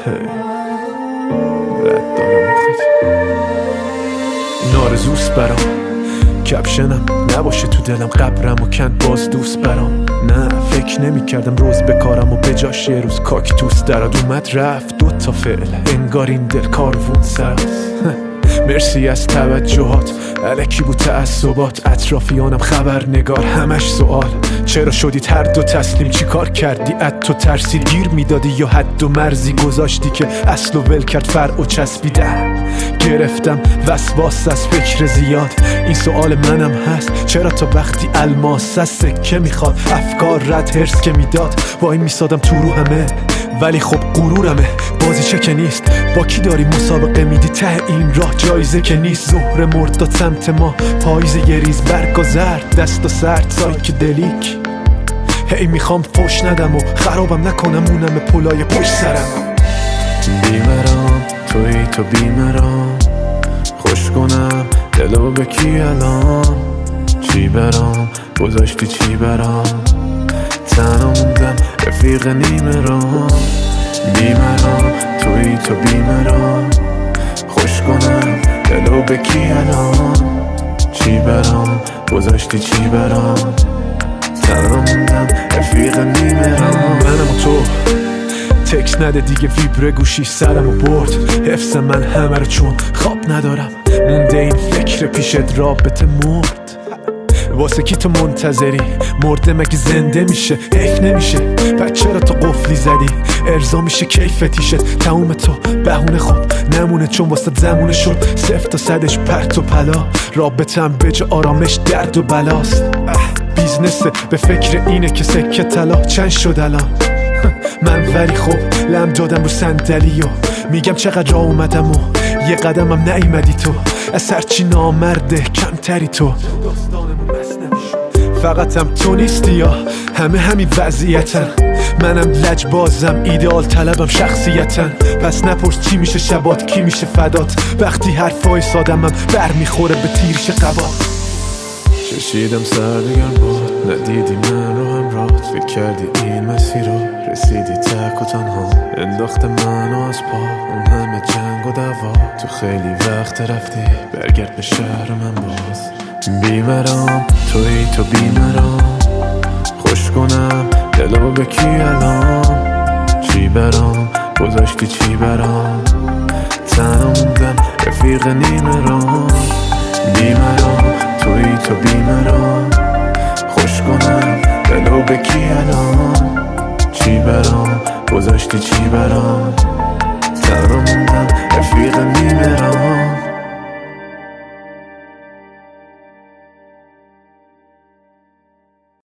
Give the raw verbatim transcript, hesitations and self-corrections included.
رد دارم آخد این آرزوست برام، کپشنم نباشه تو دلم، قبرم و کند باز دوست برام. نه فکر نمی کردم روز بکارم و بجاش یه روز کاکتوس دراد اومد رفت دو تا فعل، انگار این دل کاروون سراست. مرسی از توجهات، الکی بود تعصبات، اطرافیانم خبرنگار همش سوال. چرا شدید هر دو تسلیم، چی کار کردی ات تو ترسید گیر میدادی یا حد و مرزی گذاشتی که اصل و ول کرد فرع و چسبیده. گرفتم وسواس از فکر زیاد، این سوال منم هست چرا تا وقتی الماس از سکه میخواد افکار رد هرس که میداد وای میسادم تو رو همه. ولی خب غرورمه بازیچه که نیست، با کی داری مسابقه میدی ته این راه جایزه که نیست. ظهر مرد داد سمت ما پاییز یه ریز برگ و زرد، دست و سرد سایکدلیک. هی میخوام فوش ندم و خرابم نکنم اونم پلای پشت سرم. بیمرام توی تو بیمرام، خوش کنم دلو به کی الان. چی برام گذاشتی چی برام، تنها موندم رفیق نیمه رام. بیمرام توی تو بیمرام، خوش کنم دلو به کی الان. چی برام گذاشتی چی برام، تنها موندم رفیق نیمه رام. منم و تو تکس نده دیگه ویبره گوشی سرمو برد. حفظ من همه رو چون خواب ندارم، مونده این فکر پیشت رابطه مرد. واسه کی تو منتظری مرده مگه زنده میشه؟ حیف نمیشه پس چرا تو قفلی زدی؟ ارضا میشه کیفتیشت تموم تو بهونه خوب نمونه، چون واسه زمونه شد صفر تا صدش پرت و پلا. رابطم به جا آرامش درد و بلاست. بیزنسه به فکر اینه که سکه طلا چند شد الان. من ولی خب لم دادم رو صندلی و میگم چقدر راه اومدم و یه قدمم نیومدی تو. از هرچی نامرده کمتری تو، فقط هم تو نیستی یا همه همین وضعیتن. منم لجبازم ایدئال طلبم شخصیتن، پس نپرس چی میشه شبات کی میشه فدات. وقتی حرفای سادمم بر میخوره به تیرش قبات. چشیدم سردگرم بود ندیدی من رو همراهت، فکر کردی این مسیر رو رسیدی تک و تنها. انداخت منو از پا اون همه جنگ و دعوا، تو خیلی وقت رفتی برگرد به شهر من باز. بیمرام توی تو بیمرام، خوش کنم دلو به کی الان. چی برام گذاشتی چی برام، تنها موندم رفیق نیمه رام. بیمرام توی تو بیمرام، خوش کنم دلو به کی الان. چی برام گذاشتی چی برام،